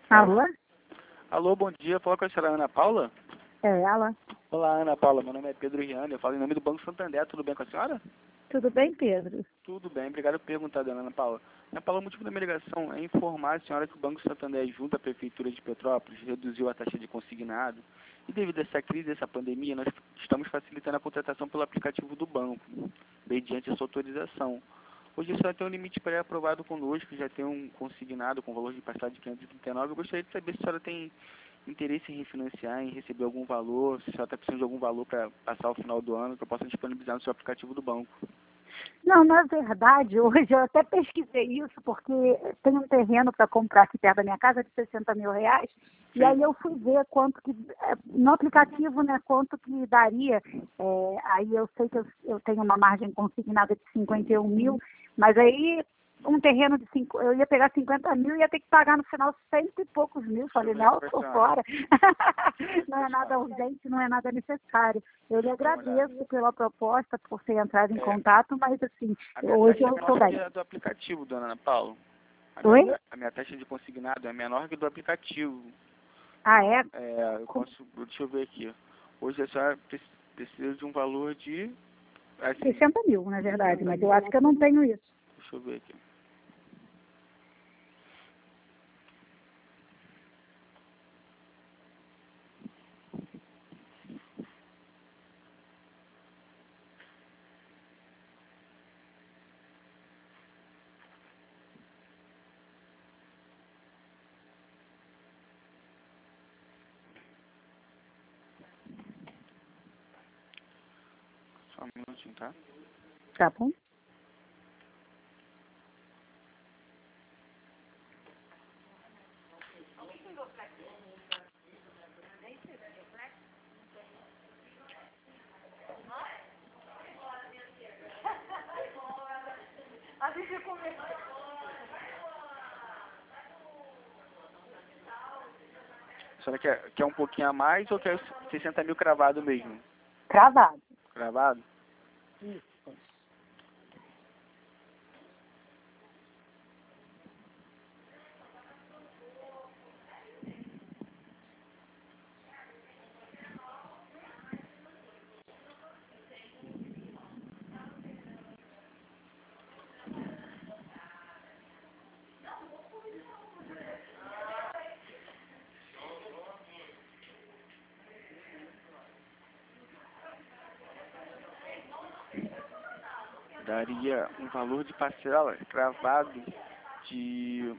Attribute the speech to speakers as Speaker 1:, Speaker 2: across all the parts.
Speaker 1: Alô?
Speaker 2: Alô, bom dia. Fala com a senhora Ana Paula?
Speaker 1: É ela.
Speaker 2: Olá, Ana Paula. Meu nome é Pedro Riane. Eu falo em nome do Banco Santander. Tudo bem com a senhora?
Speaker 1: Tudo bem, Pedro?
Speaker 2: Tudo bem. Obrigado por perguntar, dona Ana Paula. Ana Paula, o motivo da minha ligação é informar a senhora que o Banco Santander, junto à Prefeitura de Petrópolis, reduziu a taxa de consignado. E devido a essa crise, essa pandemia, nós estamos facilitando a contratação pelo aplicativo do banco, mediante a sua autorização. Hoje a senhora tem um limite pré-aprovado conosco, já tem um consignado com valor de parcela de 539. Eu gostaria de saber se a senhora tem interesse em refinanciar, em receber algum valor, se a senhora está precisando de algum valor para passar o final do ano, que eu possa disponibilizar no seu aplicativo do banco.
Speaker 1: Não, na verdade, hoje eu até pesquisei isso, porque tem um terreno para comprar aqui perto da minha casa de 60 mil reais,
Speaker 2: Sim.
Speaker 1: e aí eu fui ver quanto que, no aplicativo, né, quanto que daria. Aí eu sei que eu tenho uma margem consignada de 51 mil, mas aí um terreno de eu ia pegar 50 mil e ia ter que pagar no final 100 e poucos mil. Falei, não, eu tô fora. Não é nada urgente, não é nada necessário. Eu lhe agradeço pela proposta, por ter entrado em contato, mas assim, hoje eu estou bem.
Speaker 2: A do aplicativo, dona Ana Paula.
Speaker 1: Oi?
Speaker 2: A minha taxa de consignado é menor que do aplicativo.
Speaker 1: Ah, é?
Speaker 2: Deixa eu ver aqui. Hoje a senhora precisa de um valor de... Assim,
Speaker 1: 60 mil, na verdade, mas eu acho que eu não tenho isso.
Speaker 2: deixa eu ver aqui. Só um minutinho, tá?
Speaker 1: Tá bom?
Speaker 2: A senhora quer um pouquinho a mais ou quer 60 mil cravado mesmo?
Speaker 1: Cravado.
Speaker 2: Cravado?
Speaker 1: Isso.
Speaker 2: Daria um valor de parcela cravado de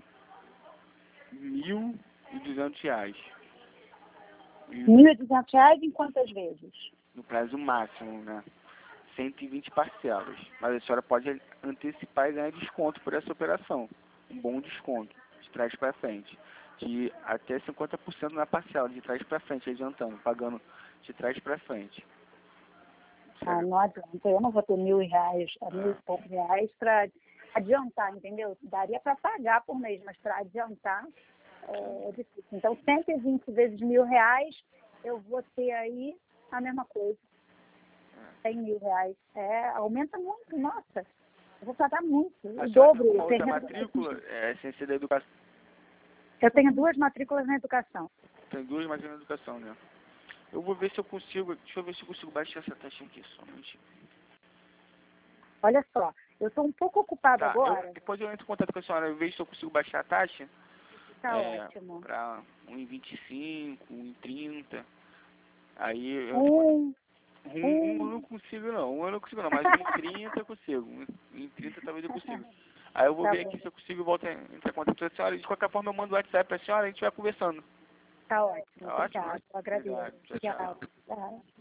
Speaker 2: R$ 1.200.
Speaker 1: R$ 1.200 em quantas vezes?
Speaker 2: No prazo máximo, né? 120 parcelas. Mas a senhora pode antecipar e ganhar desconto por essa operação. Um bom desconto, de trás para frente. De até 50% na parcela, de trás para frente, adiantando, pagando de trás para frente.
Speaker 1: Ah, não adianta. Eu não vou ter R$ 1.000, mil e poucos reais para adiantar, entendeu? Daria para pagar por mês, mas para adiantar é difícil. Então, 120 vezes R$ 1.000, eu vou ter aí a mesma coisa. 100 mil reais. Aumenta muito, nossa. Eu vou pagar muito, o dobro.
Speaker 2: Uma outra matrícula é ciência da educação.
Speaker 1: Eu tenho 2 matrículas na educação.
Speaker 2: Tem 2 matrículas na educação, né? Eu vou ver se eu consigo, deixa eu ver se eu consigo baixar essa taxa aqui, somente.
Speaker 1: Olha só, eu estou um pouco ocupada agora.
Speaker 2: Depois eu entro em contato com a senhora, eu vejo se eu consigo baixar a taxa.
Speaker 1: Tá ótimo.
Speaker 2: Para 1,25, 1,30. Aí eu... eu não consigo não, mas 1,30 eu consigo. 1,30 talvez eu consiga. Aí eu vou ver aqui se eu consigo e volto a entrar em contato com a senhora. De qualquer forma eu mando o WhatsApp para a senhora e a gente vai conversando.
Speaker 1: Tá ótimo.
Speaker 2: Tá ótimo?
Speaker 1: Obrigada, eu agradeço.
Speaker 2: Obrigado. Tchau, tchau.
Speaker 1: Tchau.